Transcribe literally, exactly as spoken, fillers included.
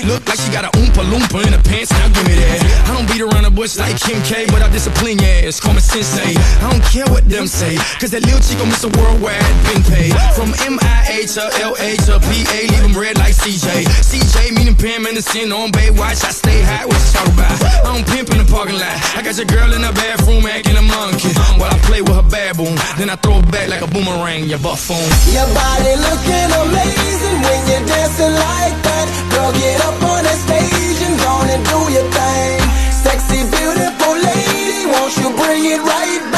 Look like she got a oompa loompa in her pants, now give me that. I don't beat around the bush like Kim K, but I discipline your ass, call me sensei. I don't care what them say, cause that little chico Mister Worldwide been paid. From M I A to L A to P A, leave them red like C J. C J meaning Pam Anderson on Baywatch, I stay high, what you talk about? I don't pimp in the parking lot, I got your girl in the bathroom acting a monkey, while I play with her baboon, then I throw it back like a boomerang, you buffoon. Your body looking amazing when you're dancing like that. Girl, get up on that stage and go and do your thing. Sexy, beautiful lady, won't you bring it right